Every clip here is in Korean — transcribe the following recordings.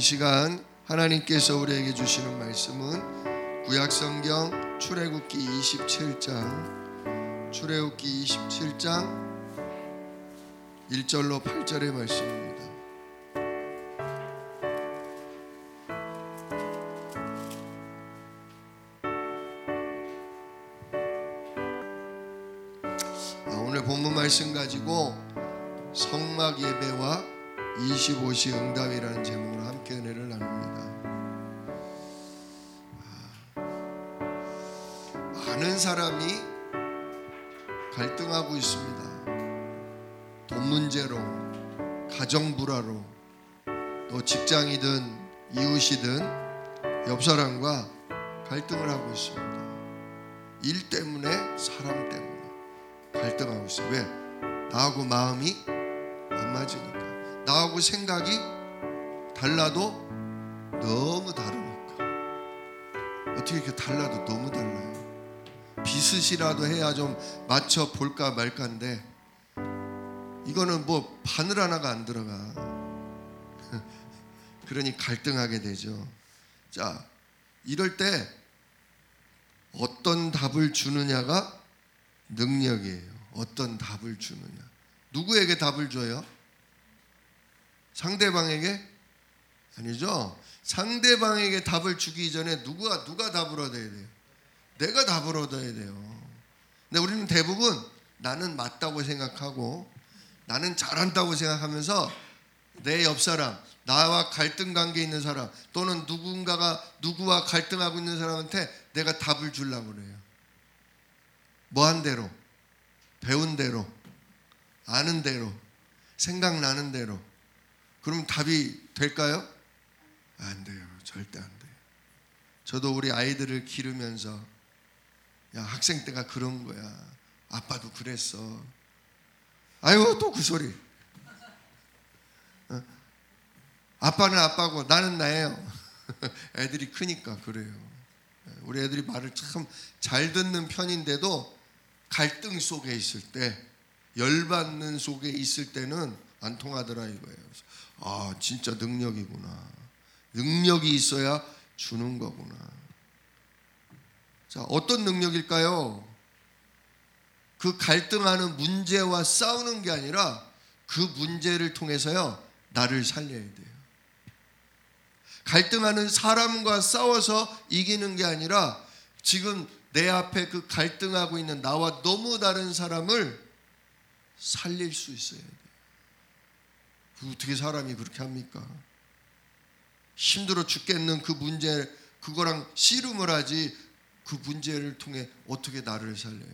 시간 하나님께서 우리에게 주시는 말씀은 구약성경 출애굽기 27장 1절로 8절의 말씀입니다. 오늘 본문 말씀 가지고 성막 예배와 25시 응답이라는 제목으로 함께 은혜를 나눕니다. 많은 사람이 갈등하고 있습니다. 돈 문제로, 가정 불화로, 또 직장이든 이웃이든 옆 사람과 갈등을 하고 있습니다. 일 때문에, 사람 때문에 갈등하고 있어요. 왜? 나하고 마음이 안 맞으니까. 나하고 생각이 달라도 너무 다르니까. 어떻게 이렇게 달라도 너무 달라요. 비슷이라도 해야 좀 맞춰 볼까 말까인데 이거는 뭐 바늘 하나가 안 들어가. 그러니 갈등하게 되죠. 자, 이럴 때 어떤 답을 주느냐가 능력이에요. 어떤 답을 주느냐. 누구에게 답을 줘요? 상대방에게? 아니죠. 상대방에게 답을 주기 전에 누가 답을 얻어야 돼요? 내가 답을 얻어야 돼요. 근데 우리는 대부분 나는 맞다고 생각하고 나는 잘한다고 생각하면서 내 옆 사람, 나와 갈등 관계에 있는 사람 또는 누구와 갈등하고 있는 사람한테 내가 답을 주려고 그래요. 뭐한 대로, 배운 대로, 아는 대로, 생각나는 대로. 그럼 답이 될까요? 안 돼요. 절대 안 돼요. 저도 우리 아이들을 기르면서 야, 학생 때가 그런 거야. 아빠도 그랬어. 아이고 또 그 소리. 아빠는 아빠고 나는 나예요. 애들이 크니까 그래요. 우리 애들이 말을 참 잘 듣는 편인데도 갈등 속에 있을 때, 열받는 속에 있을 때는 안 통하더라 이거예요. 아, 진짜 능력이구나. 능력이 있어야 주는 거구나. 자, 어떤 능력일까요? 그 갈등하는 문제와 싸우는 게 아니라 그 문제를 통해서요, 나를 살려야 돼요. 갈등하는 사람과 싸워서 이기는 게 아니라 지금 내 앞에 그 갈등하고 있는 나와 너무 다른 사람을 살릴 수 있어야 돼요. 어떻게 사람이 그렇게 합니까? 힘들어 죽겠는 그 문제, 그거랑 씨름을 하지 그 문제를 통해 어떻게 나를 살려요?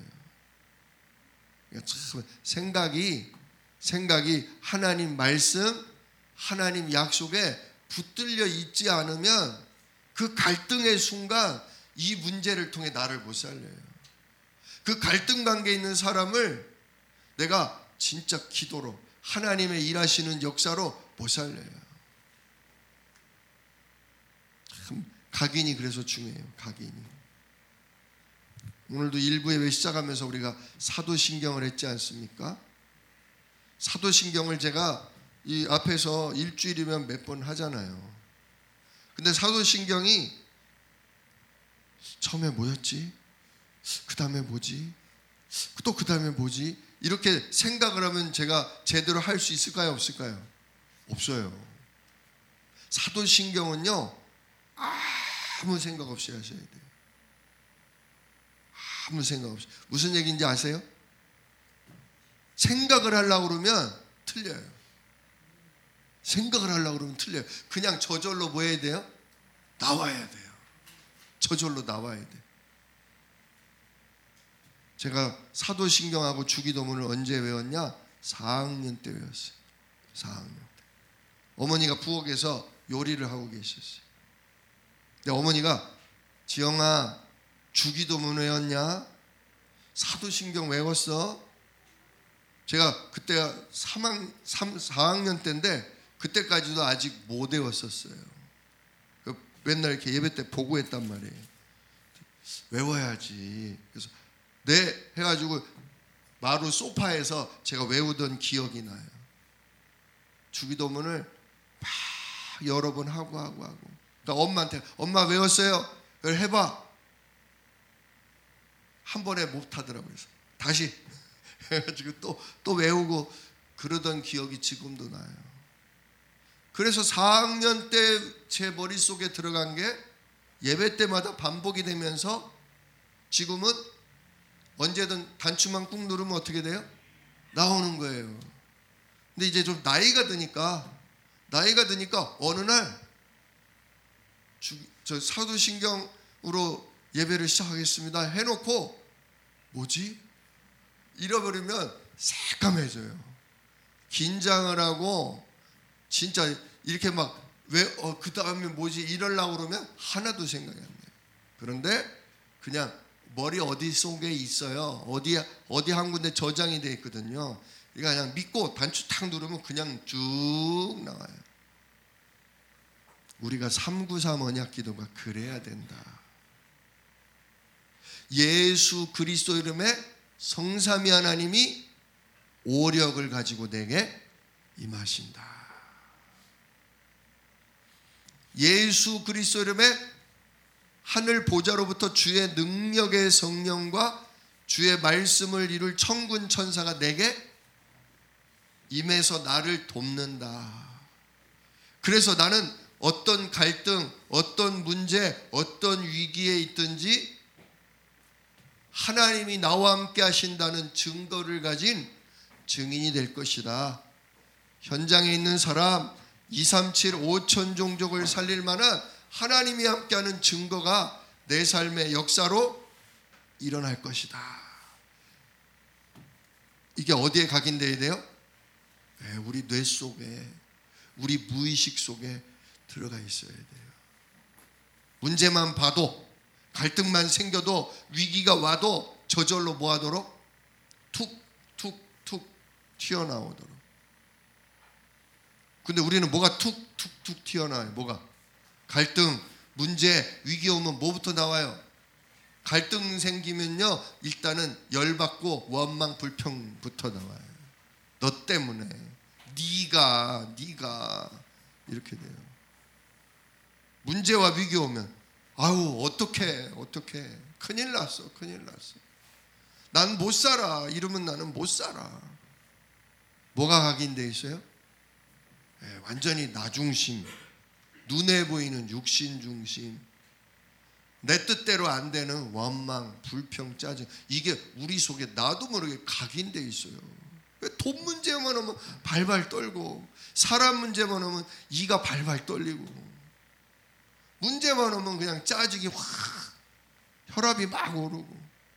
참 생각이 하나님 말씀, 하나님 약속에 붙들려 있지 않으면 그 갈등의 순간 이 문제를 통해 나를 못 살려요. 그 갈등 관계에 있는 사람을 내가 진짜 기도로, 하나님의 일하시는 역사로 못 살려요. 참 각인이 그래서 중요해요. 각인이. 오늘도 일부 예배 시작하면서 우리가 사도신경을 했지 않습니까? 사도신경을 제가 이 앞에서 일주일이면 몇 번 하잖아요. 근데 사도신경이 처음에 뭐였지? 그 다음에 뭐지? 또 그 다음에 뭐지? 이렇게 생각을 하면 제가 제대로 할 수 있을까요? 없을까요? 없어요. 사도신경은요, 아무 생각 없이 하셔야 돼요. 아무 생각 없이. 무슨 얘기인지 아세요? 생각을 하려고 그러면 틀려요. 생각을 하려고 그러면 틀려요. 그냥 저절로 뭐 해야 돼요? 나와야 돼요. 저절로 나와야 돼요. 제가 사도신경하고 주기도문을 언제 외웠냐? 4학년 때 외웠어요. 4학년 때. 어머니가 부엌에서 요리를 하고 계셨어요. 근데 어머니가 지영아, 주기도문 외웠냐? 사도신경 외웠어? 제가 그때가 4학년 때인데 그때까지도 아직 못 외웠었어요. 맨날 이렇게 예배 때 보고했단 말이에요. 외워야지. 그래서 네 해가지고 마루 소파에서 제가 외우던 기억이 나요. 주기도문을 막 여러 번 하고. 그러니까 엄마한테 엄마 외웠어요? 그걸 해봐. 한 번에 못하더라고요. 그래서 다시 해가지고 또 외우고 그러던 기억이 지금도 나요. 그래서 4학년 때 제 머릿속에 들어간 게 예배 때마다 반복이 되면서 지금은 언제든 단추만 꾹 누르면 어떻게 돼요? 나오는 거예요. 근데 이제 좀 나이가 드니까 어느 날 저 사도신경으로 예배를 시작하겠습니다 해놓고 뭐지? 잃어버리면 새까매져요. 긴장을 하고 진짜 이렇게 막 그 다음에 뭐지 이러려고 그러면 하나도 생각이 안 나요. 그런데 그냥 머리 어디 속에 있어요. 어디 한 군데 저장이 되어 있거든요. 그러니까 그냥 믿고 단추 탁 누르면 그냥 쭉 나와요. 우리가 393 언약 기도가 그래야 된다. 예수 그리스도 이름에 성삼위 하나님이 오력을 가지고 내게 임하신다. 예수 그리스도 이름에 하늘 보좌로부터 주의 능력의 성령과 주의 말씀을 이룰 천군 천사가 내게 임해서 나를 돕는다. 그래서 나는 어떤 갈등, 어떤 문제, 어떤 위기에 있든지 하나님이 나와 함께 하신다는 증거를 가진 증인이 될 것이다. 현장에 있는 사람 237 5천 종족을 살릴 만한 하나님이 함께하는 증거가 내 삶의 역사로 일어날 것이다. 이게 어디에 각인되어야 돼요? 우리 뇌 속에, 우리 무의식 속에 들어가 있어야 돼요. 문제만 봐도, 갈등만 생겨도, 위기가 와도 저절로 뭐하도록? 툭툭툭 튀어나오도록. 근데 우리는 뭐가 툭툭툭 튀어나와요? 뭐가? 갈등, 문제, 위기 오면 뭐부터 나와요? 갈등 생기면요 일단은 열받고 원망, 불평부터 나와요. 너 때문에, 네가 이렇게 돼요. 문제와 위기 오면 아우 어떡해 큰일 났어. 난 못 살아. 이러면 나는 못 살아. 뭐가 각인되어 있어요? 완전히 나 중심, 눈에 보이는 육신 중심, 내 뜻대로 안 되는 원망, 불평, 짜증, 이게 우리 속에 나도 모르게 각인되어 있어요. 돈 문제만 오면 발발 떨고, 사람 문제만 오면 이가 발발 떨리고, 문제만 오면 그냥 짜증이 확, 혈압이 막 오르고.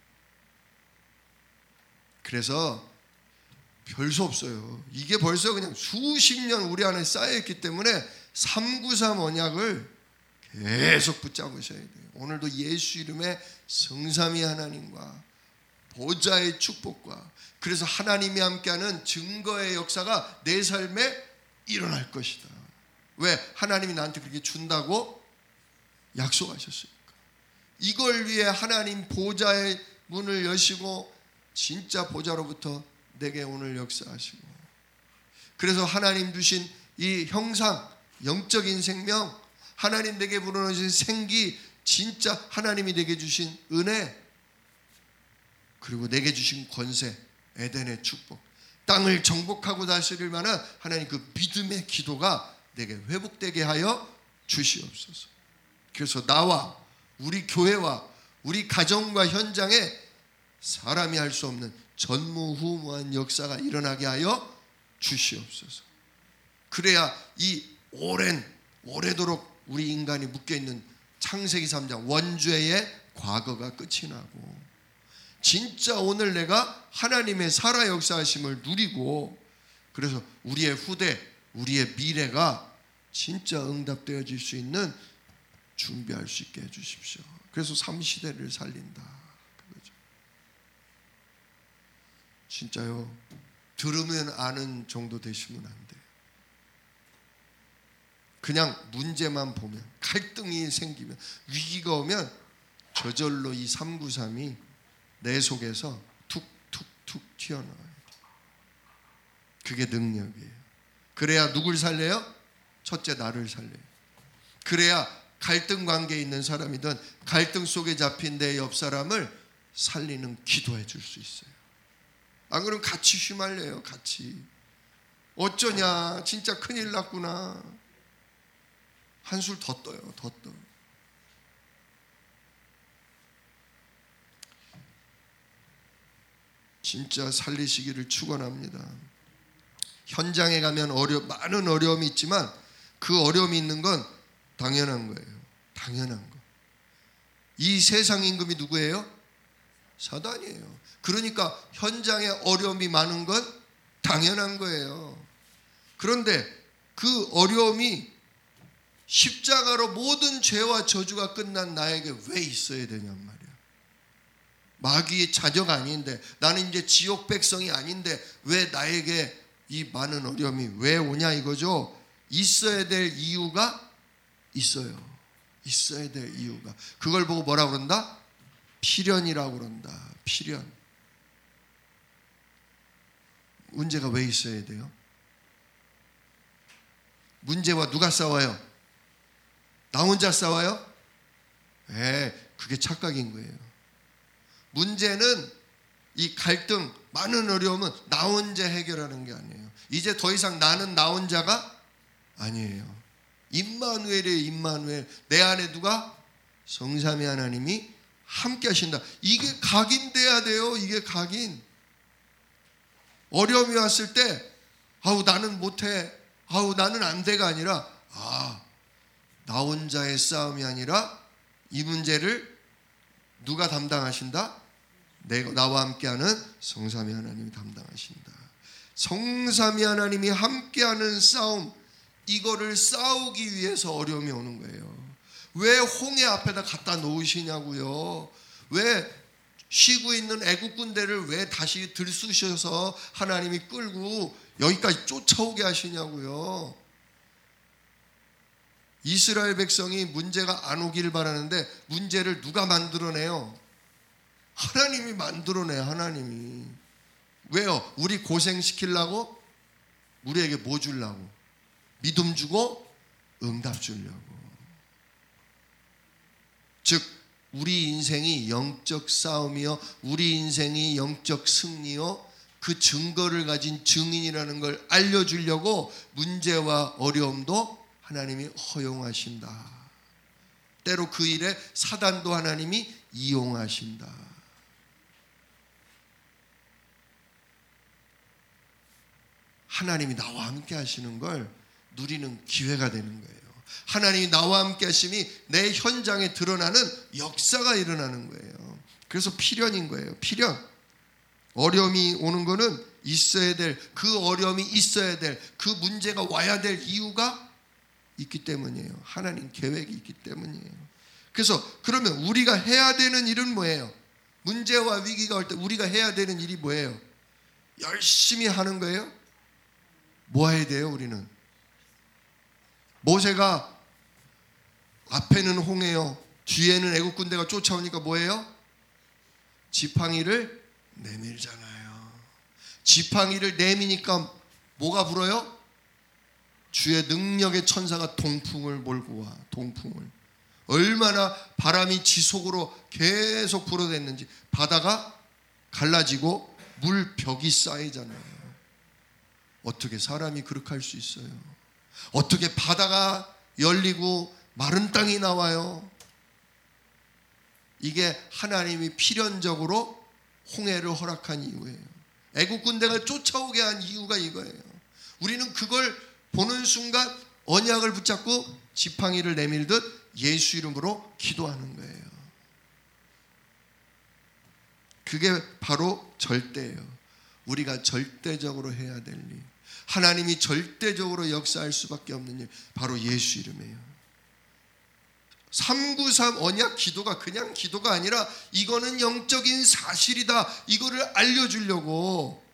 그래서 별 수 없어요. 이게 벌써 그냥 수십 년 우리 안에 쌓여있기 때문에 393 언약을 계속 붙잡으셔야 돼요. 오늘도 예수 이름의 성삼위 하나님과 보좌의 축복과, 그래서 하나님이 함께하는 증거의 역사가 내 삶에 일어날 것이다. 왜? 하나님이 나한테 그렇게 준다고 약속하셨으니까. 이걸 위해 하나님 보좌의 문을 여시고 진짜 보좌로부터 내게 오늘 역사하시고, 그래서 하나님 주신 이 형상, 영적인 생명, 하나님 내게 불어넣으신 생기, 진짜 하나님이 내게 주신 은혜, 그리고 내게 주신 권세, 에덴의 축복, 땅을 정복하고 다스릴 만한 하나님 그 믿음의 기도가 내게 회복되게 하여 주시옵소서. 그래서 나와 우리 교회와 우리 가정과 현장에 사람이 할 수 없는 전무후무한 역사가 일어나게 하여 주시옵소서. 그래야 이 오래도록 우리 인간이 묶여있는 창세기 3장 원죄의 과거가 끝이 나고, 진짜 오늘 내가 하나님의 살아 역사하심을 누리고, 그래서 우리의 후대, 우리의 미래가 진짜 응답되어질 수 있는 준비할 수 있게 해주십시오. 그래서 3시대를 살린다, 그거죠. 진짜요, 들으면 아는 정도 되시면 안 돼요. 그냥 문제만 보면, 갈등이 생기면, 위기가 오면 저절로 이 393이 내 속에서 툭툭툭 튀어나와요. 그게 능력이에요. 그래야 누굴 살려요? 첫째 나를 살려요. 그래야 갈등 관계에 있는 사람이든 갈등 속에 잡힌 내 옆 사람을 살리는 기도해 줄 수 있어요. 안 그러면 같이 휘말려요. 같이. 어쩌냐, 진짜 큰일 났구나. 한술 더 떠요. 더 떠. 진짜 살리시기를 축원합니다. 현장에 가면 많은 어려움이 있지만 그 어려움이 있는 건 당연한 거예요. 당연한 거. 이 세상 임금이 누구예요? 사단이에요. 그러니까 현장에 어려움이 많은 건 당연한 거예요. 그런데 그 어려움이 십자가로 모든 죄와 저주가 끝난 나에게 왜 있어야 되냔 말이야. 마귀의 자녀가 아닌데, 나는 이제 지옥 백성이 아닌데 왜 나에게 이 많은 어려움이 왜 오냐 이거죠. 있어야 될 이유가 있어요. 있어야 될 이유가. 그걸 보고 뭐라고 그런다? 필연이라고 그런다. 필연. 문제가 왜 있어야 돼요? 문제와 누가 싸워요? 나 혼자 싸워요? 그게 착각인 거예요. 문제는, 이 갈등, 많은 어려움은 나 혼자 해결하는 게 아니에요. 이제 더 이상 나는 나 혼자가 아니에요. 임마누엘이에요. 임마누엘. 내 안에 누가? 성삼위 하나님이 함께 하신다. 이게 각인돼야 돼요. 이게 각인. 어려움이 왔을 때 아우 나는 못해, 아우 나는 안 돼가 아니라, 나 혼자의 싸움이 아니라 이 문제를 누가 담당하신다? 나와 함께하는 성삼위 하나님이 담당하신다. 성삼위 하나님이 함께하는 싸움, 이거를 싸우기 위해서 어려움이 오는 거예요. 왜 홍해 앞에다 갖다 놓으시냐고요. 왜 쉬고 있는 애국 군대를 왜 다시 들쑤셔서 하나님이 끌고 여기까지 쫓아오게 하시냐고요. 이스라엘 백성이 문제가 안 오길 바라는데 문제를 누가 만들어내요? 하나님이 만들어내요. 하나님이. 왜요? 우리 고생시키려고? 우리에게 뭐 주려고? 믿음 주고 응답 주려고. 즉 우리 인생이 영적 싸움이요, 우리 인생이 영적 승리요, 그 증거를 가진 증인이라는 걸 알려주려고 문제와 어려움도 하나님이 허용하신다. 때로 그 일에 사단도 하나님이 이용하신다. 하나님이 나와 함께 하시는 걸 누리는 기회가 되는 거예요. 하나님이 나와 함께 하심이 내 현장에 드러나는 역사가 일어나는 거예요. 그래서 필연인 거예요. 필연. 어려움이 오는 거는 있어야 될, 그 어려움이 있어야 될, 그 문제가 와야 될 이유가 있기 때문이에요. 하나님 계획이 있기 때문이에요. 그래서 그러면 우리가 해야 되는 일은 뭐예요? 문제와 위기가 올 때 우리가 해야 되는 일이 뭐예요? 열심히 하는 거예요? 뭐 해야 돼요? 우리는 모세가 앞에는 홍해요, 뒤에는 애국 군대가 쫓아오니까 뭐예요? 지팡이를 내밀잖아요. 지팡이를 내미니까 뭐가 불어요? 주의 능력의 천사가 동풍을 몰고 와. 동풍을. 얼마나 바람이 지속으로 계속 불어댔는지 바다가 갈라지고 물벽이 쌓이잖아요. 어떻게 사람이 그렇게 할 수 있어요? 어떻게 바다가 열리고 마른 땅이 나와요? 이게 하나님이 필연적으로 홍해를 허락한 이유예요. 애국 군대가 쫓아오게 한 이유가 이거예요. 우리는 그걸 보는 순간 언약을 붙잡고 지팡이를 내밀듯 예수 이름으로 기도하는 거예요. 그게 바로 절대예요. 우리가 절대적으로 해야 될 일, 하나님이 절대적으로 역사할 수밖에 없는 일, 바로 예수 이름이에요. 393 언약 기도가 그냥 기도가 아니라 이거는 영적인 사실이다. 이거를 알려주려고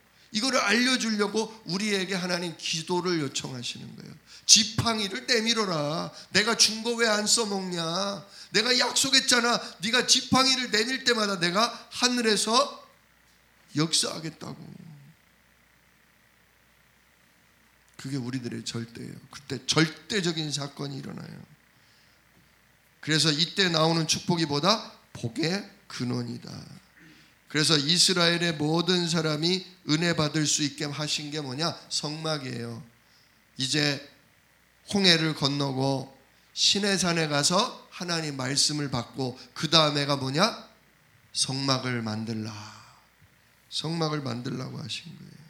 우리에게 하나님 기도를 요청하시는 거예요. 지팡이를 내밀어라. 내가 준 거 왜 안 써먹냐? 내가 약속했잖아. 네가 지팡이를 내밀 때마다 내가 하늘에서 역사하겠다고. 그게 우리들의 절대예요. 그때 절대적인 사건이 일어나요. 그래서 이때 나오는 축복이 보다 복의 근원이다. 그래서 이스라엘의 모든 사람이 은혜 받을 수 있게 하신 게 뭐냐? 성막이에요. 이제 홍해를 건너고 시내산에 가서 하나님 말씀을 받고 그 다음에가 뭐냐? 성막을 만들라. 성막을 만들라고 하신 거예요.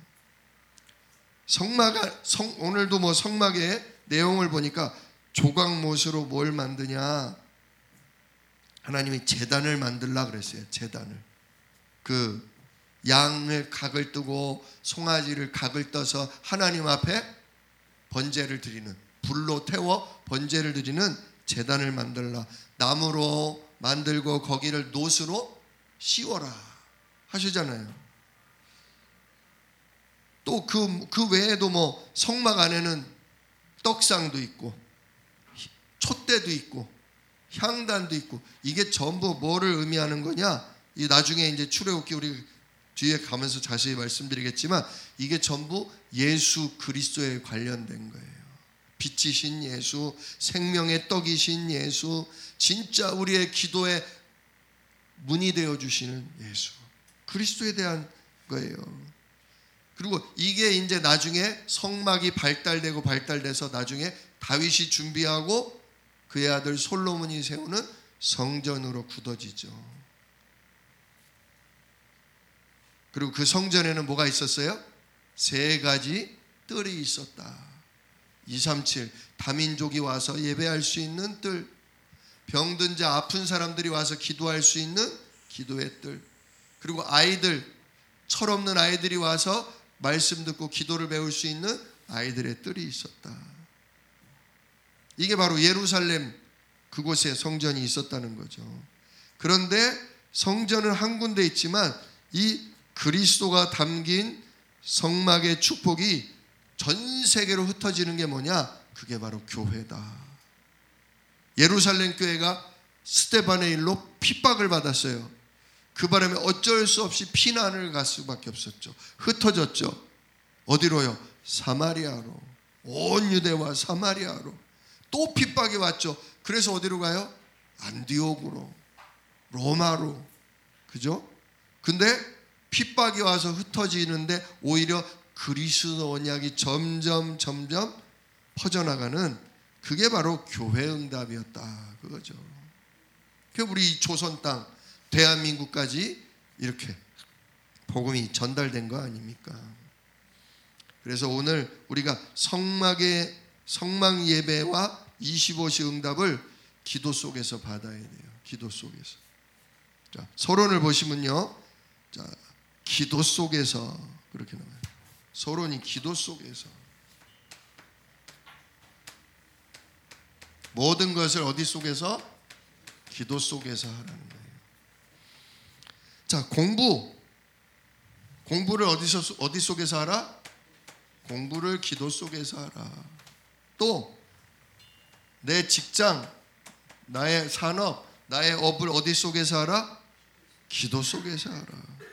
오늘도 뭐 성막의 내용을 보니까 조각못으로 뭘 만드냐? 하나님이 제단을 만들라 그랬어요. 제단을. 그 양을 각을 뜨고 송아지를 각을 떠서 하나님 앞에 번제를 드리는, 불로 태워 번제를 드리는 제단을 만들라. 나무로 만들고 거기를 놋으로 씌워라 하시잖아요. 또 그 외에도 뭐 성막 안에는 떡상도 있고 촛대도 있고 향단도 있고, 이게 전부 뭐를 의미하는 거냐? 이 나중에 이제 출애굽기 우리 뒤에 가면서 자세히 말씀드리겠지만 이게 전부 예수 그리스도에 관련된 거예요. 빛이신 예수, 생명의 떡이신 예수, 진짜 우리의 기도의 문이 되어 주시는 예수, 그리스도에 대한 거예요. 그리고 이게 이제 나중에 성막이 발달돼서 나중에 다윗이 준비하고 그의 아들 솔로몬이 세우는 성전으로 굳어지죠. 그리고 그 성전에는 뭐가 있었어요? 3가지 뜰이 있었다. 237 다민족이 와서 예배할 수 있는 뜰, 병든 자 아픈 사람들이 와서 기도할 수 있는 기도의 뜰, 그리고 아이들, 철없는 아이들이 와서 말씀 듣고 기도를 배울 수 있는 아이들의 뜰이 있었다. 이게 바로 예루살렘 그곳에 성전이 있었다는 거죠. 그런데 성전은 한 군데 있지만 이 그리스도가 담긴 성막의 축복이 전 세계로 흩어지는 게 뭐냐? 그게 바로 교회다. 예루살렘 교회가 스데반의 일로 핍박을 받았어요. 그 바람에 어쩔 수 없이 피난을 갈 수밖에 없었죠. 흩어졌죠. 어디로요? 사마리아로. 온 유대와 사마리아로. 또 핍박이 왔죠. 그래서 어디로 가요? 안디옥으로, 로마로. 그죠? 근데 핍박이 와서 흩어지는데 오히려 그리스도 언약이 점점 퍼져나가는, 그게 바로 교회 응답이었다 그거죠. 그 우리 조선 땅 대한민국까지 이렇게 복음이 전달된 거 아닙니까? 그래서 오늘 우리가 성막 예배와 25시 응답을 기도 속에서 받아야 돼요. 기도 속에서. 자, 서론을 보시면요. 자, 기도 속에서 그렇게 나와요. 서론이 기도 속에서. 모든 것을 어디 속에서? 기도 속에서 하라는 거예요. 자, 공부를 어디 속에서 하라? 공부를 기도 속에서 하라. 또 내 직장, 나의 산업, 나의 업을 어디 속에서 하라? 기도 속에서 하라.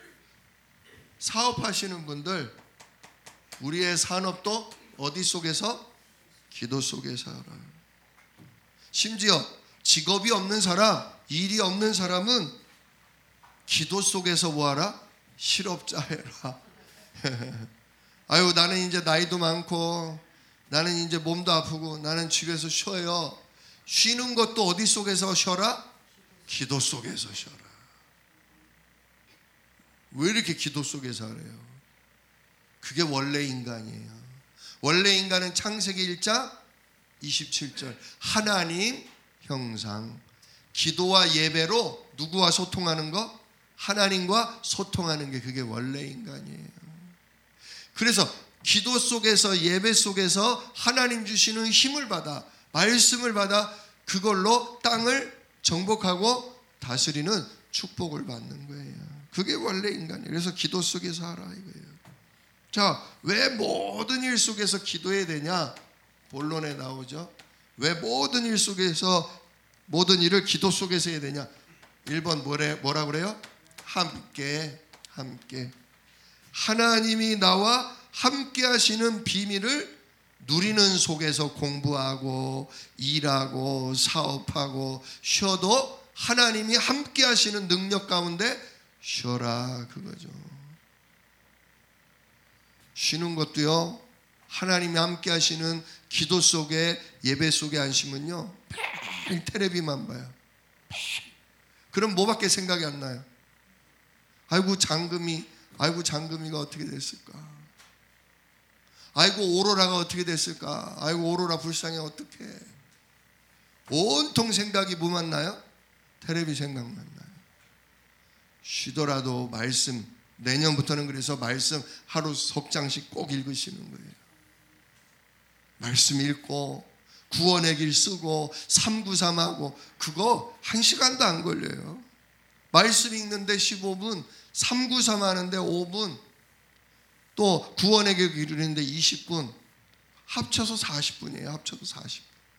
사업하시는 분들, 우리의 산업도 어디 속에서? 기도 속에서 하라. 심지어 직업이 없는 사람, 일이 없는 사람은 기도 속에서 뭐하라? 실업자 해라. 아유, 나는 이제 나이도 많고 나는 이제 몸도 아프고 나는 집에서 쉬어요. 쉬는 것도 어디 속에서 쉬어라? 기도 속에서 쉬어라. 왜 이렇게 기도 속에서 하래요? 그게 원래 인간이에요. 원래 인간은 창세기 1장 27절 하나님 형상. 기도와 예배로 누구와 소통하는 거? 하나님과 소통하는 게 그게 원래 인간이에요. 그래서 기도 속에서, 예배 속에서 하나님 주시는 힘을 받아, 말씀을 받아 그걸로 땅을 정복하고 다스리는 축복을 받는 거예요. 그게 원래 인간이에요. 그래서 기도 속에서 하라 이거예요. 자, 왜 모든 일 속에서 기도해야 되냐? 본론에 나오죠. 왜 모든 일 속에서, 모든 일을 기도 속에서 해야 되냐? 1번 뭐라 그래요? 함께. 하나님이 나와 함께 하시는 비밀을 누리는 속에서 공부하고 일하고 사업하고 쉬어도 하나님이 함께 하시는 능력 가운데 쉬어라, 그거죠. 쉬는 것도요, 하나님이 함께 하시는 기도 속에, 예배 속에 앉으면요 매일 텔레비만 봐요. 매일. 그럼 뭐밖에 생각이 안 나요? 아이고 장금이가 어떻게 됐을까? 아이고 오로라가 어떻게 됐을까? 아이고 오로라 불쌍해 어떡해? 온통 생각이 뭐만 나요? 텔레비 생각만 나요. 쉬더라도 말씀, 내년부터는 그래서 말씀 하루 석 장씩 꼭 읽으시는 거예요. 말씀 읽고 구원의 길 쓰고 393하고 그거 1시간도 안 걸려요. 말씀 읽는데 15분, 393 하는데 5분, 또 구원의 길 이루는데 20분, 합쳐서 40분이에요. 합쳐서 40분.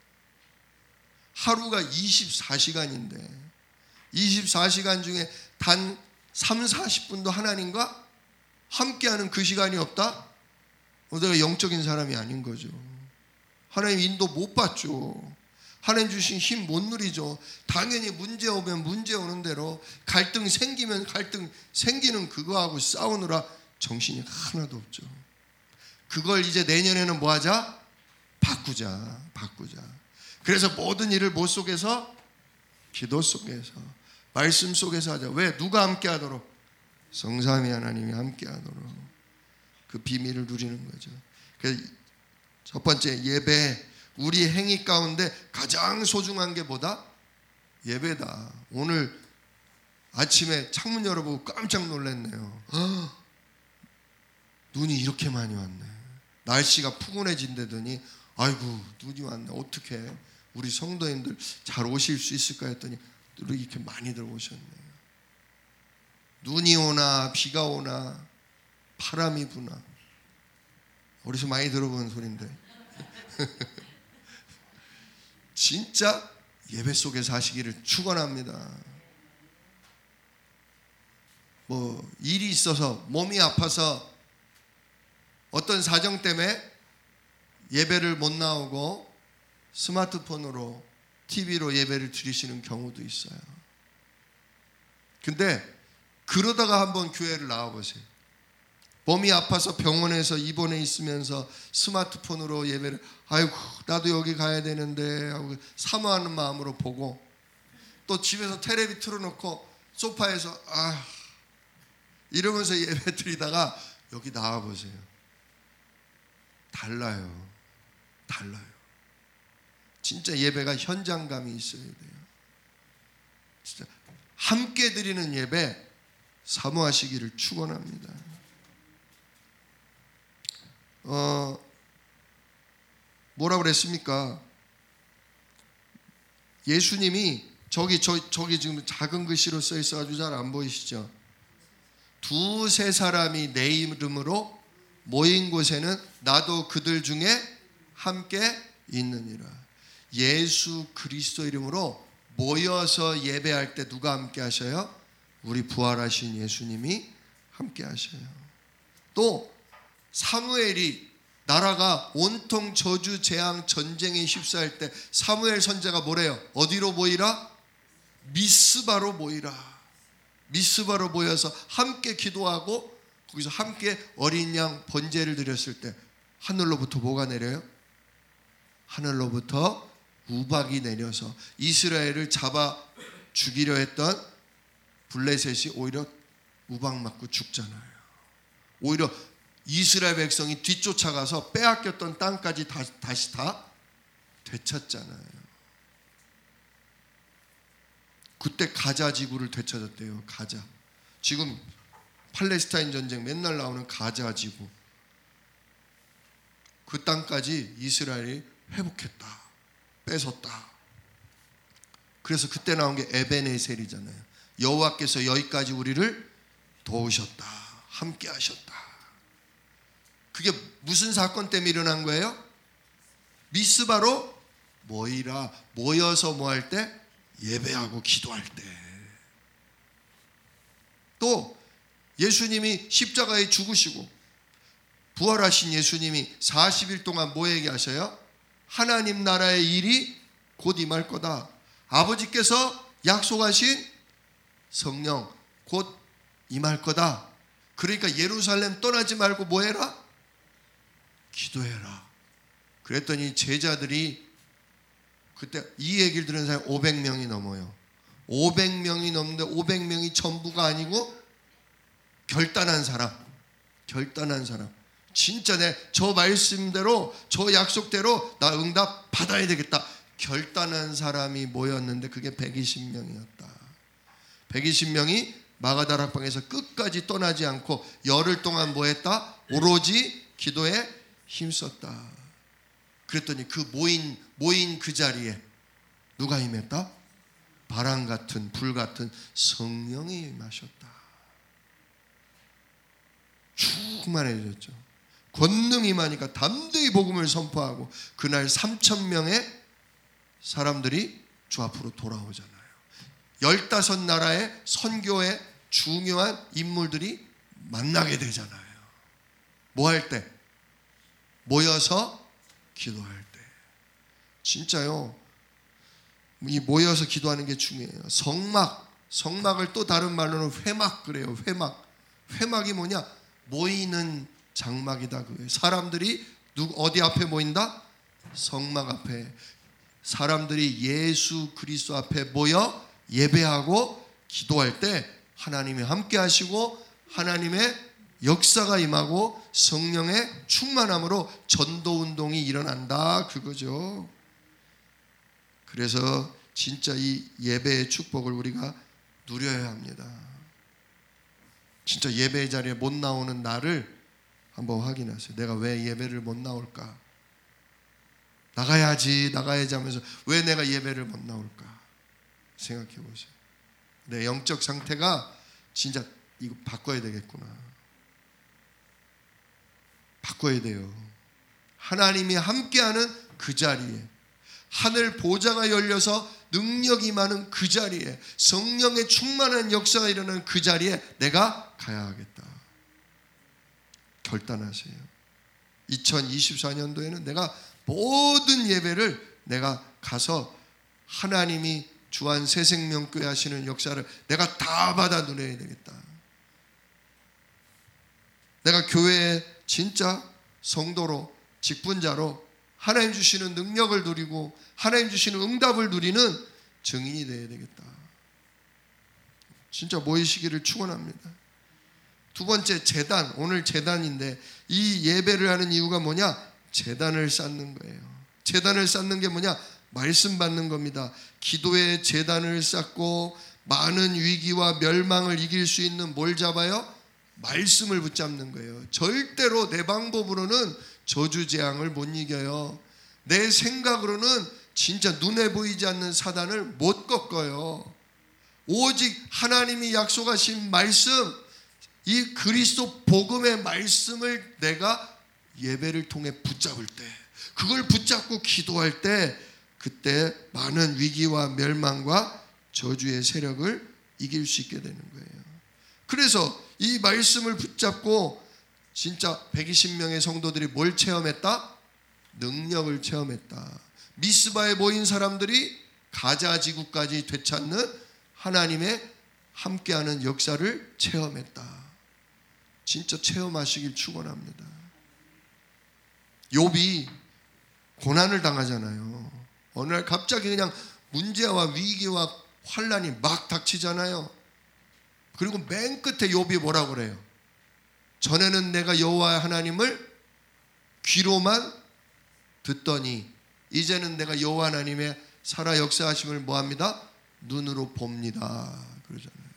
하루가 24시간인데 24시간 중에 단 3, 40분도 하나님과 함께하는 그 시간이 없다? 내가 영적인 사람이 아닌 거죠. 하나님 인도 못 받죠. 하나님 주신 힘 못 누리죠. 당연히 문제 오면 문제 오는 대로, 갈등 생기면 갈등 생기는 그거하고 싸우느라 정신이 하나도 없죠. 그걸 이제 내년에는 뭐 하자? 바꾸자. 그래서 모든 일을 뭐 속에서? 기도 속에서, 말씀 속에서 하자. 왜? 누가 함께 하도록? 성삼위 하나님이 함께 하도록. 그 비밀을 누리는 거죠. 그래서 첫 번째, 예배. 우리 행위 가운데 가장 소중한 게 뭐다? 예배다. 오늘 아침에 창문 열어보고 깜짝 놀랐네요. 눈이 이렇게 많이 왔네. 날씨가 푸근해진다더니 아이고 눈이 왔네. 어떡해, 우리 성도님들 잘 오실 수 있을까 했더니 이렇게 많이들 오셨네요. 눈이 오나 비가 오나 바람이 부나, 어디서 많이 들어본 소리인데 진짜 예배 속에서 하시기를 축원합니다. 뭐 일이 있어서 몸이 아파서 어떤 사정 때문에 예배를 못 나오고 스마트폰으로 TV로 예배를 드리시는 경우도 있어요. 근데 그러다가 한번 교회를 나와보세요. 몸이 아파서 병원에서 입원해 있으면서 스마트폰으로 예배를, 아이고 나도 여기 가야 되는데 하고 사모하는 마음으로 보고, 또 집에서 텔레비 틀어놓고 소파에서 이러면서 예배 드리다가 여기 나와보세요. 달라요. 진짜 예배가 현장감이 있어야 돼요. 진짜 함께 드리는 예배 사모하시기를 축원합니다. 뭐라 그랬습니까? 예수님이 저기 지금 작은 글씨로 써 있어가지고 잘 안 보이시죠? 2-3 사람이 내 이름으로 모인 곳에는 나도 그들 중에 함께 있느니라. 예수 그리스도 이름으로 모여서 예배할 때 누가 함께 하셔요? 우리 부활하신 예수님이 함께 하셔요. 또 사무엘이 나라가 온통 저주 재앙 전쟁에 휩싸일 때 사무엘 선지자가 뭐래요? 어디로 모이라? 미스바로 모이라. 미스바로 모여서 함께 기도하고 거기서 함께 어린 양 번제를 드렸을 때 하늘로부터 뭐가 내려요? 하늘로부터 우박이 내려서 이스라엘을 잡아 죽이려 했던 블레셋이 오히려 우박 맞고 죽잖아요. 오히려 이스라엘 백성이 뒤쫓아가서 빼앗겼던 땅까지 다시 다 되찾잖아요. 그때 가자 지구를 되찾았대요. 가자. 지금 팔레스타인 전쟁 맨날 나오는 가자 지구. 그 땅까지 이스라엘이 회복했다. 뺏었다. 그래서 그때 나온 게 에베네셀이잖아요. 여호와께서 여기까지 우리를 도우셨다. 함께 하셨다. 그게 무슨 사건 때문에 일어난 거예요? 미스바로 모이라. 모여서 뭐 할 때? 예배하고 기도할 때. 또 예수님이 십자가에 죽으시고 부활하신 예수님이 40일 동안 뭐 얘기하셔요? 하나님 나라의 일이 곧 임할 거다. 아버지께서 약속하신 성령 곧 임할 거다. 그러니까 예루살렘 떠나지 말고 뭐 해라? 기도해라. 그랬더니 제자들이 그때 이 얘기를 들은 사람이 500명이 넘어요. 500명이 넘는데 500명이 전부가 아니고 결단한 사람. 진짜 저 말씀대로 저 약속대로 나 응답 받아야 되겠다. 결단한 사람이 모였는데 그게 120명이었다. 120명이 마가다락방에서 끝까지 떠나지 않고 열흘 동안 뭐 했다? 오로지 기도에 힘썼다. 그랬더니 그 모인 그 자리에 누가 임했다? 바람 같은 불 같은 성령이 임하셨다. 충만해졌죠. 권능이 임하니까 담대히 복음을 선포하고 그날 3,000명의 사람들이 주 앞으로 돌아오잖아요. 15나라의 선교의 중요한 인물들이 만나게 되잖아요. 뭐 할 때? 모여서 기도할 때. 진짜요. 이 모여서 기도하는 게 중요해요. 성막을 또 다른 말로는 회막 그래요. 회막이 뭐냐? 모이는 장막이다. 사람들이 어디 앞에 모인다? 성막 앞에. 사람들이 예수 그리스도 앞에 모여 예배하고 기도할 때 하나님이 함께 하시고 하나님의 역사가 임하고 성령의 충만함으로 전도 운동이 일어난다. 그거죠. 그래서 진짜 이 예배의 축복을 우리가 누려야 합니다. 진짜 예배의 자리에 못 나오는 나를 한번 확인하세요. 내가 왜 예배를 못 나올까? 나가야지 하면서 왜 내가 예배를 못 나올까? 생각해 보세요. 내 영적 상태가 진짜 이거 바꿔야 되겠구나. 바꿔야 돼요. 하나님이 함께하는 그 자리에, 하늘 보좌가 열려서 능력이 많은 그 자리에, 성령의 충만한 역사가 일어나는 그 자리에 내가 가야 하겠다. 결단하세요. 2024년도에는 내가 모든 예배를 내가 가서 하나님이 주한 새생명교회 하시는 역사를 내가 다 받아 누려야 되겠다. 내가 교회에 진짜 성도로 직분자로 하나님 주시는 능력을 누리고 하나님 주시는 응답을 누리는 증인이 되어야 되겠다. 진짜 모이시기를 축원합니다. 두 번째 제단, 오늘 제단인데 이 예배를 하는 이유가 뭐냐? 제단을 쌓는 거예요. 제단을 쌓는 게 뭐냐? 말씀 받는 겁니다. 기도의 제단을 쌓고 많은 위기와 멸망을 이길 수 있는 뭘 잡아요? 말씀을 붙잡는 거예요. 절대로 내 방법으로는 저주재앙을 못 이겨요. 내 생각으로는 진짜 눈에 보이지 않는 사단을 못 꺾어요. 오직 하나님이 약속하신 말씀, 이 그리스도 복음의 말씀을 내가 예배를 통해 붙잡을 때, 그걸 붙잡고 기도할 때, 그때 많은 위기와 멸망과 저주의 세력을 이길 수 있게 되는 거예요. 그래서 이 말씀을 붙잡고 진짜 120명의 성도들이 뭘 체험했다? 능력을 체험했다. 미스바에 모인 사람들이 가자 지구까지 되찾는 하나님의 함께하는 역사를 체험했다. 진짜 체험하시길 축원합니다. 욥이 고난을 당하잖아요. 어느 날 갑자기 그냥 문제와 위기와 환란이 막 닥치잖아요. 그리고 맨 끝에 욥이 뭐라고 그래요? 전에는 내가 여호와 하나님을 귀로만 듣더니 이제는 내가 여호와 하나님의 살아 역사하심을 뭐합니다? 눈으로 봅니다. 그러잖아요.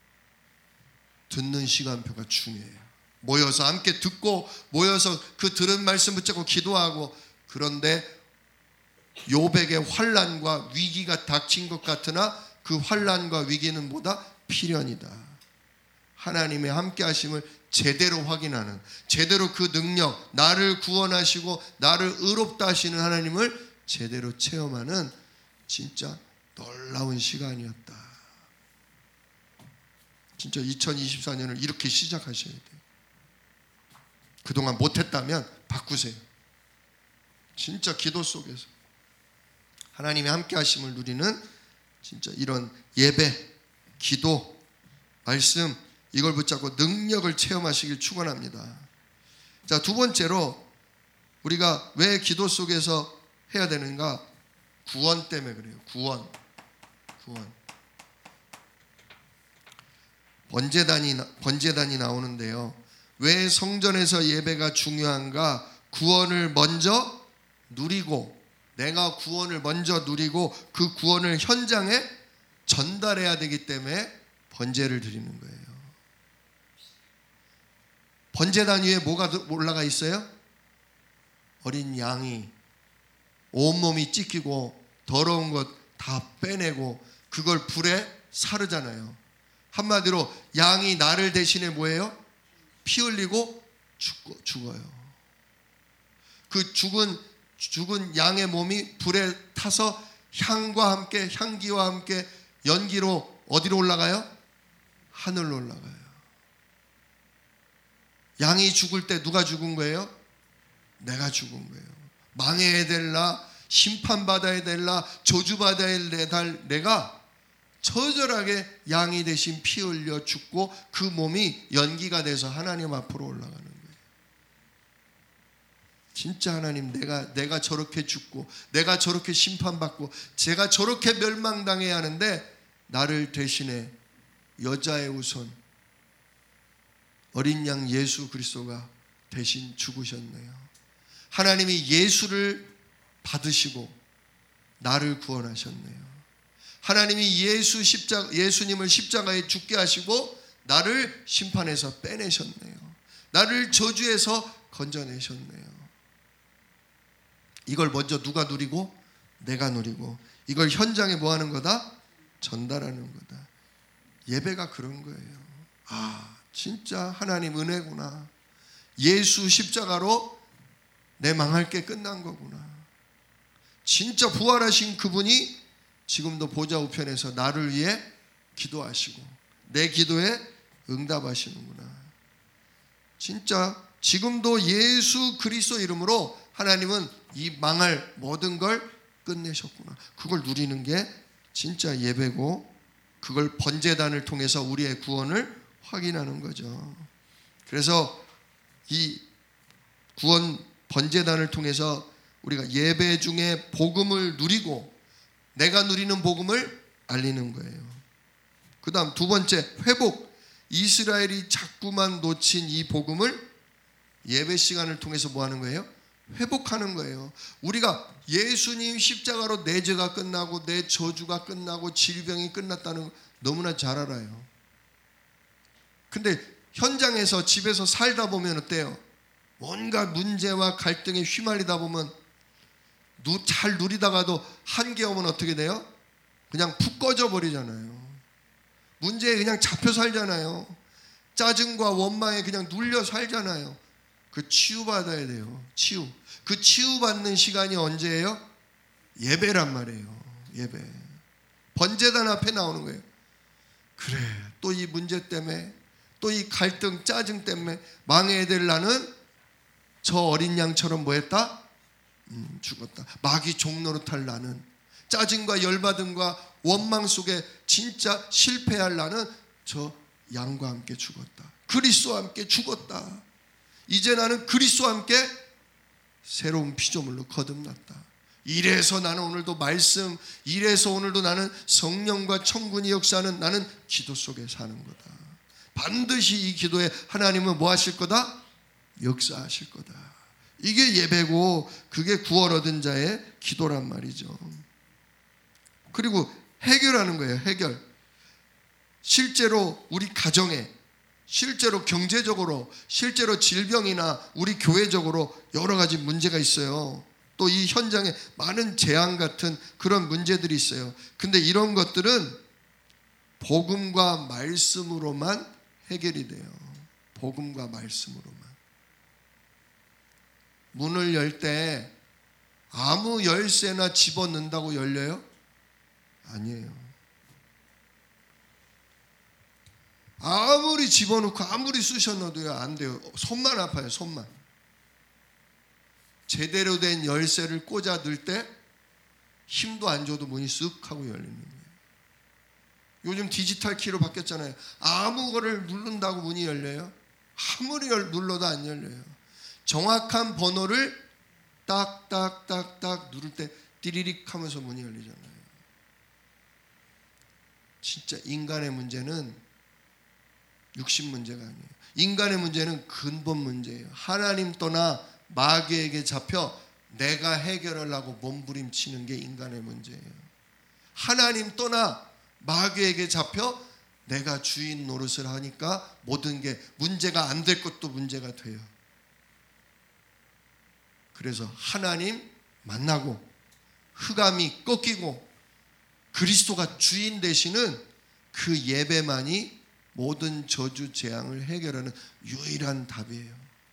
듣는 시간표가 중요해요. 모여서 함께 듣고 모여서 그 들은 말씀 붙잡고 기도하고, 그런데 욥에게 환난과 위기가 닥친 것 같으나 그 환난과 위기는 뭐다? 필연이다. 하나님의 함께 하심을 제대로 확인하는, 제대로 그 능력, 나를 구원하시고 나를 의롭다 하시는 하나님을 제대로 체험하는 진짜 놀라운 시간이었다. 진짜 2024년을 이렇게 시작하셔야 돼요. 그동안 못했다면 바꾸세요. 진짜 기도 속에서 하나님의 함께 하심을 누리는 진짜 이런 예배, 기도, 말씀 이걸 붙잡고 능력을 체험하시길 축원합니다. 자, 두 번째로 우리가 왜 기도 속에서 해야 되는가? 구원 때문에 그래요. 구원. 번제단이 나오는데요. 왜 성전에서 예배가 중요한가? 구원을 먼저 누리고, 내가 구원을 먼저 누리고 그 구원을 현장에 전달해야 되기 때문에 번제를 드리는 거예요. 번제단 위에 뭐가 올라가 있어요? 어린 양이 온몸이 찢기고 더러운 것 다 빼내고 그걸 불에 사르잖아요. 한마디로 양이 나를 대신에 뭐예요? 피 흘리고 죽어요. 그 죽은 양의 몸이 불에 타서 향과 함께, 향기와 함께 연기로 어디로 올라가요? 하늘로 올라가요. 양이 죽을 때 누가 죽은 거예요? 내가 죽은 거예요. 망해야 될라, 심판받아야 될라, 저주받아야 될 내가 처절하게 양이 대신 피 흘려 죽고 그 몸이 연기가 돼서 하나님 앞으로 올라가는 거예요. 진짜 하나님, 내가 저렇게 죽고 내가 저렇게 심판받고 제가 저렇게 멸망당해야 하는데 나를 대신해 여자의 우선 어린 양 예수 그리스도가 대신 죽으셨네요. 하나님이 예수를 받으시고 나를 구원하셨네요. 하나님이 예수님을 십자가에 죽게 하시고 나를 심판에서 빼내셨네요. 나를 저주에서 건져내셨네요. 이걸 먼저 누가 누리고? 내가 누리고 이걸 현장에 뭐 하는 거다? 전달하는 거다. 예배가 그런 거예요. 아, 진짜 하나님 은혜구나. 예수 십자가로 내 망할 게 끝난 거구나. 진짜 부활하신 그분이 지금도 보좌 우편에서 나를 위해 기도하시고 내 기도에 응답하시는구나. 진짜 지금도 예수 그리스도 이름으로 하나님은 이 망할 모든 걸 끝내셨구나. 그걸 누리는 게 진짜 예배고 그걸 번제단을 통해서 우리의 구원을 확인하는 거죠. 그래서 이 구원 번제단을 통해서 우리가 예배 중에 복음을 누리고 내가 누리는 복음을 알리는 거예요. 그 다음 두 번째, 회복. 이스라엘이 자꾸만 놓친 이 복음을 예배 시간을 통해서 뭐 하는 거예요? 회복하는 거예요. 우리가 예수님 십자가로 내 죄가 끝나고 내 저주가 끝나고 질병이 끝났다는 거 너무나 잘 알아요. 근데 현장에서 집에서 살다 보면 어때요? 뭔가 문제와 갈등에 휘말리다 보면 잘 누리다가도 한계 오면 어떻게 돼요? 그냥 푹 꺼져 버리잖아요. 문제에 그냥 잡혀 살잖아요. 짜증과 원망에 그냥 눌려 살잖아요. 그 치유받아야 돼요. 그 치유받는 시간이 언제예요? 예배란 말이에요. 예배. 번제단 앞에 나오는 거예요. 그래, 또 이 문제 때문에 또 이 갈등 짜증 때문에 망해야 될 나는 저 어린 양처럼 뭐 했다? 죽었다. 마귀 종노릇할 나는, 짜증과 열받음과 원망 속에 진짜 실패할 나는 저 양과 함께 죽었다. 그리스도와 함께 죽었다. 이제 나는 그리스도와 함께 새로운 피조물로 거듭났다. 이래서 나는 오늘도 말씀, 이래서 오늘도 나는 성령과 천군이 역사하는 나는 기도 속에 사는 거다. 반드시 이 기도에 하나님은 뭐 하실 거다? 역사하실 거다. 이게 예배고 그게 구원 얻은 자의 기도란 말이죠. 그리고 해결하는 거예요. 해결. 실제로 우리 가정에, 실제로 경제적으로, 실제로 질병이나 우리 교회적으로 여러 가지 문제가 있어요. 또 이 현장에 많은 재앙 같은 그런 문제들이 있어요. 근데 이런 것들은 복음과 말씀으로만 해결이 돼요. 복음과 말씀으로만. 문을 열 때 아무 열쇠나 집어넣는다고 열려요? 아니에요. 아무리 집어넣고 아무리 쑤셔 넣어도요 안 돼요. 손만 아파요. 손만. 제대로 된 열쇠를 꽂아 넣을 때 힘도 안 줘도 문이 쓱 하고 열리는 거예요. 요즘 디지털 키로 바뀌었잖아요. 아무 거를 누른다고 문이 열려요? 아무리 눌러도 안 열려요. 정확한 번호를 딱딱딱딱 누를 때 띠리릭 하면서 문이 열리잖아요. 진짜 인간의 문제는 육신 문제가 아니에요. 인간의 문제는 근본 문제예요. 하나님 떠나 마귀에게 잡혀 내가 해결하려고 몸부림치는 게 인간의 문제예요. 하나님 떠나 마귀에게 잡혀 내가 주인 노릇을 하니까 모든 게 문제가 안 될 것도 문제가 돼요. 그래서 하나님 만나고 흑암이 꺾이고 그리스도가 주인 되시는 그 예배만이 모든 저주 재앙을 해결하는 유일한 답이에요.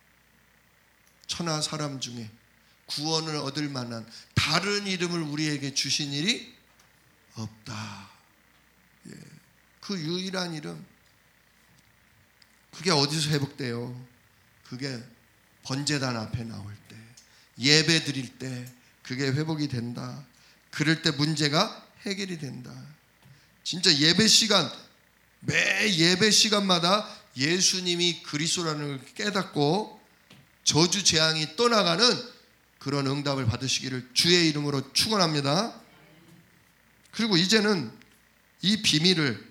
천하 사람 중에 구원을 얻을 만한 다른 이름을 우리에게 주신 일이 없다. 예. 그 유일한 이름, 그게 어디서 회복돼요? 그게 번제단 앞에 나올 때, 예배 드릴 때 그게 회복이 된다. 그럴 때 문제가 해결이 된다. 진짜 예배 시간, 매 예배 시간마다 예수님이 그리스도라는 걸 깨닫고 저주 재앙이 떠나가는 그런 응답을 받으시기를 주의 이름으로 축원합니다. 그리고 이제는 이 비밀을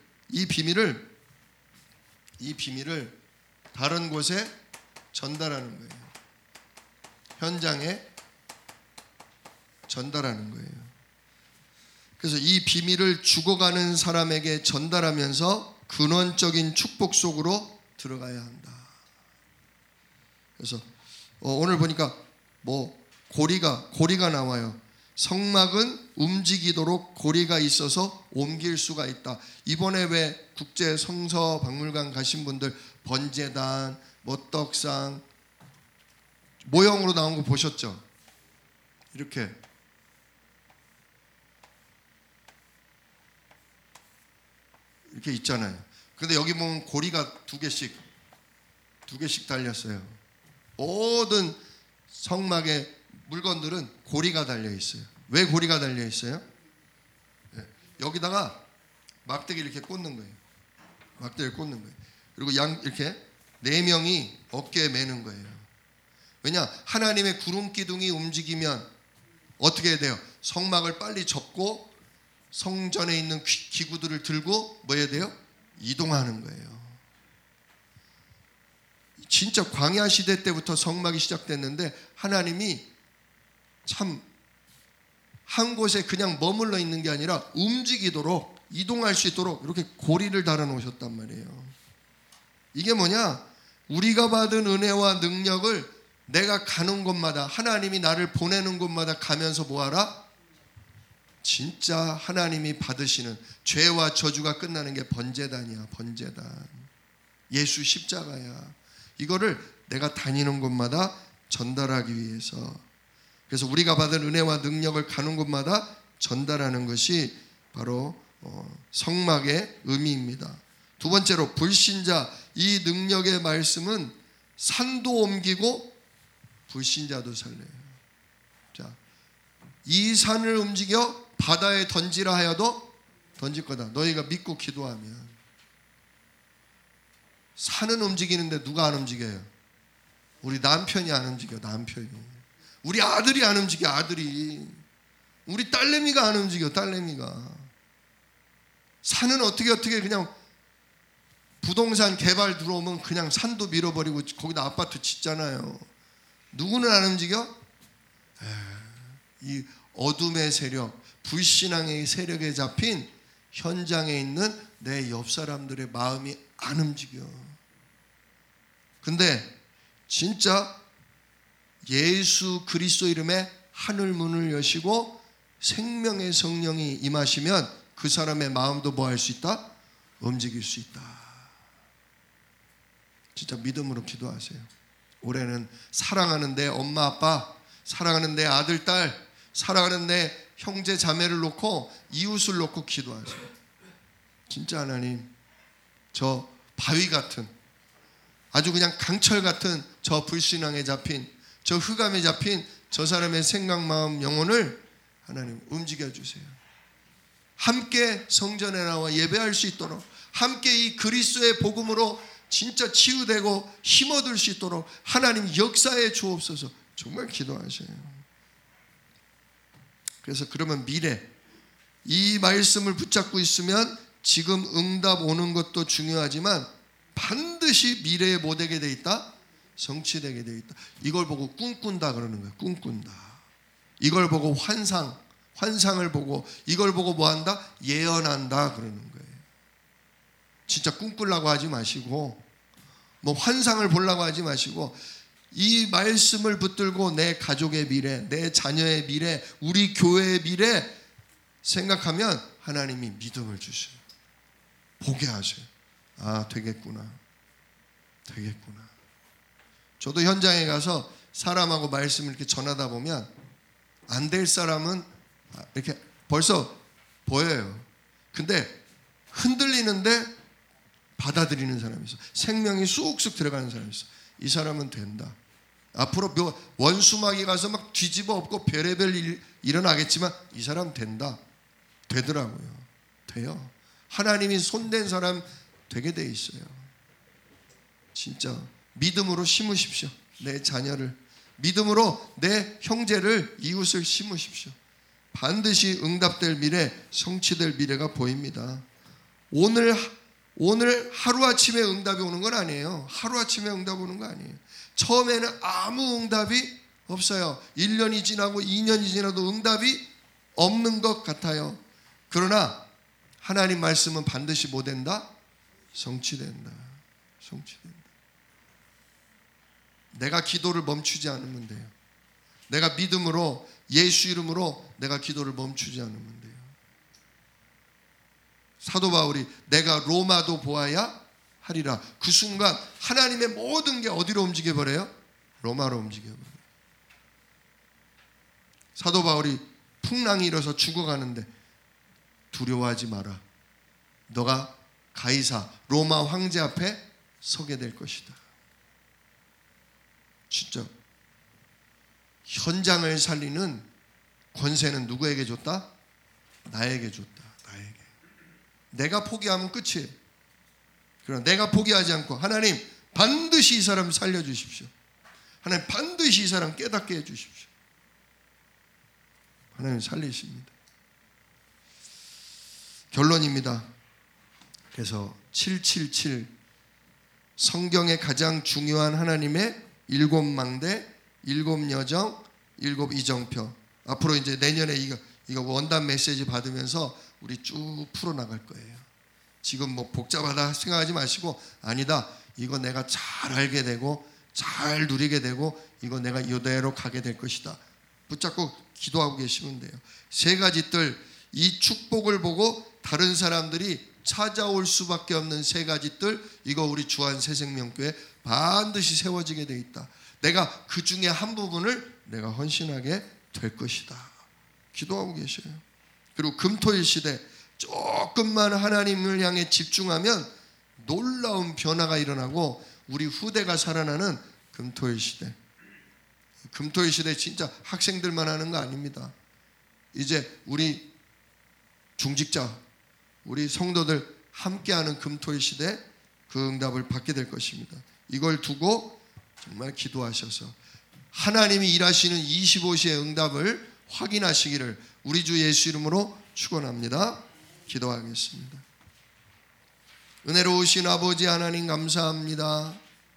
다른 곳에 전달하는 거예요. 현장에 전달하는 거예요. 그래서 이 비밀을 죽어가는 사람에게 전달하면서 근원적인 축복 속으로 들어가야 한다. 그래서 오늘 보니까 고리가 나와요. 성막은 움직이도록 고리가 있어서 옮길 수가 있다. 이번에 왜 국제 성서 박물관 가신 분들 번제단, 떡상 모형으로 나온 거 보셨죠? 이렇게 있잖아요. 근데 여기 보면 고리가 두 개씩 달렸어요. 모든 성막의 물건들은 고리가 달려 있어요. 왜 고리가 달려 있어요? 여기다가 막대기를 이렇게 꽂는 거예요. 그리고 이렇게 4명이 어깨에 매는 거예요. 왜냐? 하나님의 구름 기둥이 움직이면 어떻게 해야 돼요? 성막을 빨리 접고 성전에 있는 기구들을 들고 뭐 해야 돼요? 이동하는 거예요. 진짜 광야 시대 때부터 성막이 시작됐는데 하나님이 참 한 곳에 그냥 머물러 있는 게 아니라 움직이도록, 이동할 수 있도록 이렇게 고리를 달아 놓으셨단 말이에요. 이게 뭐냐? 우리가 받은 은혜와 능력을 내가 가는 곳마다, 하나님이 나를 보내는 곳마다 가면서 뭐하라? 진짜 하나님이 받으시는 죄와 저주가 끝나는 게 번제단이야. 번제단, 예수 십자가야. 이거를 내가 다니는 곳마다 전달하기 위해서, 그래서 우리가 받은 은혜와 능력을 가는 곳마다 전달하는 것이 바로 성막의 의미입니다. 두 번째로 불신자, 이 능력의 말씀은 산도 옮기고 불신자도 살려요. 자, 이 산을 움직여 바다에 던지라 하여도 던질 거다. 너희가 믿고 기도하면. 산은 움직이는데 누가 안 움직여요? 우리 남편이 안 움직여. 남편이. 우리 아들이 안 움직여. 아들이. 우리 딸내미가 안 움직여. 딸내미가. 산은 어떻게 그냥 부동산 개발 들어오면 그냥 산도 밀어버리고 거기다 아파트 짓잖아요. 누구는 안 움직여? 이 어둠의 세력, 불신앙의 세력에 잡힌 현장에 있는 내 옆 사람들의 마음이 안 움직여. 근데 진짜 예수 그리스도 이름에 하늘 문을 여시고 생명의 성령이 임하시면 그 사람의 마음도 뭐 할 수 있다? 움직일 수 있다. 진짜 믿음으로 기도하세요. 올해는 사랑하는 내 엄마 아빠, 사랑하는 내 아들 딸, 사랑하는 내 형제 자매를 놓고 이웃을 놓고 기도하세요. 진짜 하나님, 저 바위 같은, 아주 그냥 강철 같은 저 불신앙에 잡힌, 저 흑암에 잡힌 저 사람의 생각, 마음, 영혼을 하나님 움직여 주세요. 함께 성전에 나와 예배할 수 있도록, 함께 이 그리스도의 복음으로 진짜 치유되고 힘어들 수 있도록 하나님 역사해 주옵소서. 정말 기도하셔요. 그래서 그러면 미래, 이 말씀을 붙잡고 있으면 지금 응답 오는 것도 중요하지만 반드시 미래에 뭐 되게 돼 있다? 성취되게 돼 있다. 이걸 보고 꿈꾼다 그러는 거예요. 꿈꾼다. 이걸 보고 환상을 보고, 이걸 보고 뭐 한다? 예언한다 그러는 거예요. 진짜 꿈꾸려고 하지 마시고, 뭐 환상을 보려고 하지 마시고, 이 말씀을 붙들고 내 가족의 미래, 내 자녀의 미래, 우리 교회의 미래 생각하면 하나님이 믿음을 주셔요. 보게 하셔요. 아, 되겠구나. 저도 현장에 가서 사람하고 말씀을 이렇게 전하다 보면 안 될 사람은 이렇게 벌써 보여요. 근데 흔들리는데 받아들이는 사람이 있어. 생명이 쑥쑥 들어가는 사람이 있어. 이 사람은 된다. 앞으로 원수마귀 가서 막 뒤집어 엎고 별의별 일 일어나겠지만 이 사람 된다. 되더라고요. 돼요. 하나님이 손댄 사람 되게 돼 있어요. 진짜 믿음으로 심으십시오. 내 자녀를 믿음으로, 내 형제를, 이웃을 심으십시오. 반드시 응답될 미래, 성취될 미래가 보입니다. 오늘 하루아침에 응답이 오는 건 아니에요. 하루아침에 응답 오는 거 아니에요. 처음에는 아무 응답이 없어요. 1년이 지나고 2년이 지나도 응답이 없는 것 같아요. 그러나 하나님 말씀은 반드시 뭐 된다? 성취된다. 내가 기도를 멈추지 않으면 돼요. 내가 믿음으로, 예수 이름으로 내가 기도를 멈추지 않으면 돼요. 사도 바울이 내가 로마도 보아야 하리라. 그 순간 하나님의 모든 게 어디로 움직여버려요? 로마로 움직여버려요. 사도 바울이 풍랑이 일어서 죽어가는데 두려워하지 마라. 너가 가이사 로마 황제 앞에 서게 될 것이다. 진짜 현장을 살리는 권세는 누구에게 줬다? 나에게 줬다. 나에게. 내가 포기하면 끝이에요. 그러나 내가 포기하지 않고 하나님 반드시 이 사람 살려주십시오. 하나님 반드시 이 사람 깨닫게 해주십시오. 하나님 살리십니다. 결론입니다. 그래서 777 성경의 가장 중요한 하나님의 7망대, 7여정, 7이정표. 앞으로 이제 내년에 이거 원단 메시지 받으면서 우리 쭉 풀어나갈 거예요. 지금 뭐 복잡하다 생각하지 마시고, 아니다, 이거 내가 잘 알게 되고 잘 누리게 되고 이거 내가 이대로 가게 될 것이다. 붙잡고 기도하고 계시면 돼요. 세 가지 뜰, 이 축복을 보고 다른 사람들이 찾아올 수밖에 없는 세 가지 뜰, 이거 우리 주한 새생명교회 반드시 세워지게 돼 있다. 내가 그 중에 한 부분을 내가 헌신하게 될 것이다. 기도하고 계셔요. 그리고 금토일 시대, 조금만 하나님을 향해 집중하면 놀라운 변화가 일어나고 우리 후대가 살아나는 금토일 시대. 금토일 시대 진짜 학생들만 하는 거 아닙니다. 이제 우리 중직자, 우리 성도들 함께하는 금토일 시대, 그 응답을 받게 될 것입니다. 이걸 두고 정말 기도하셔서 하나님이 일하시는 25시의 응답을 확인하시기를 우리 주 예수 이름으로 축원합니다. 기도하겠습니다. 은혜로우신 아버지 하나님 감사합니다.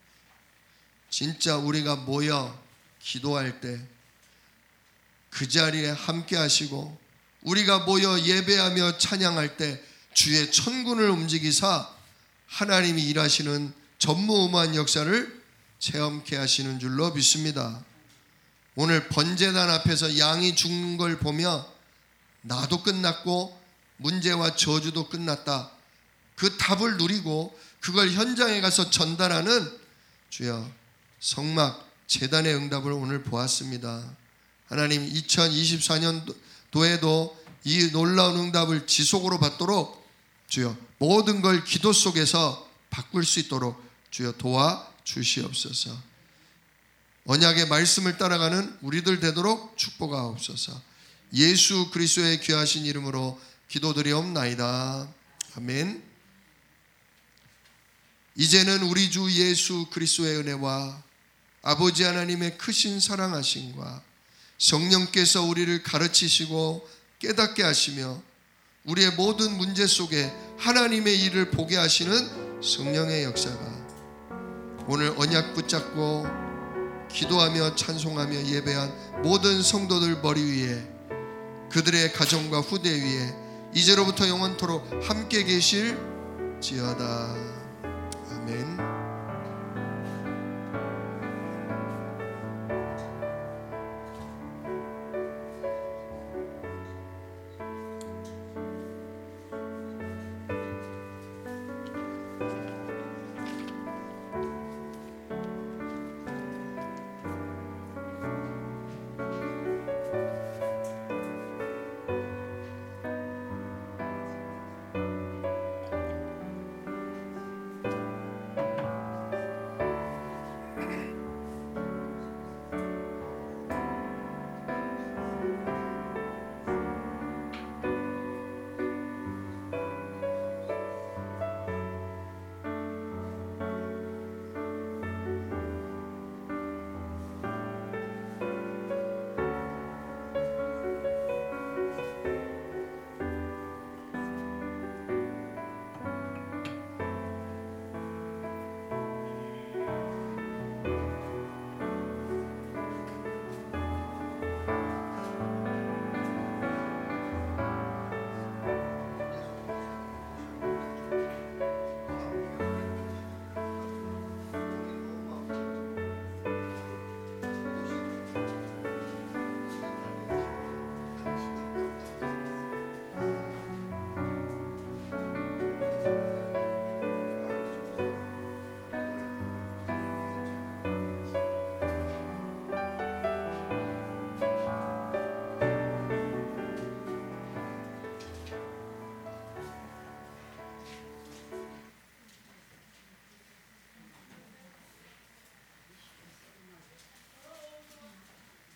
진짜 우리가 모여 기도할 때 그 자리에 함께 하시고 우리가 모여 예배하며 찬양할 때 주의 천군을 움직이사 하나님이 일하시는 전무후무한 역사를 체험케 하시는 줄로 믿습니다. 오늘 번제단 앞에서 양이 죽는 걸 보며 나도 끝났고 문제와 저주도 끝났다. 그 답을 누리고 그걸 현장에 가서 전달하는 주여 성막 제단의 응답을 오늘 보았습니다. 하나님 2024년도에도 이 놀라운 응답을 지속으로 받도록 주여 모든 걸 기도 속에서 바꿀 수 있도록 주여 도와주시옵소서. 언약의 말씀을 따라가는 우리들 되도록 축복하옵소서. 예수 그리스도의 귀하신 이름으로 기도드리옵나이다. 아멘. 이제는 우리 주 예수 그리스도의 은혜와 아버지 하나님의 크신 사랑하심과 성령께서 우리를 가르치시고 깨닫게 하시며 우리의 모든 문제 속에 하나님의 일을 보게 하시는 성령의 역사가 오늘 언약 붙잡고 기도하며 찬송하며 예배한 모든 성도들 머리 위에, 그들의 가정과 후대 위에 이제로부터 영원토록 함께 계실지어다. 아멘.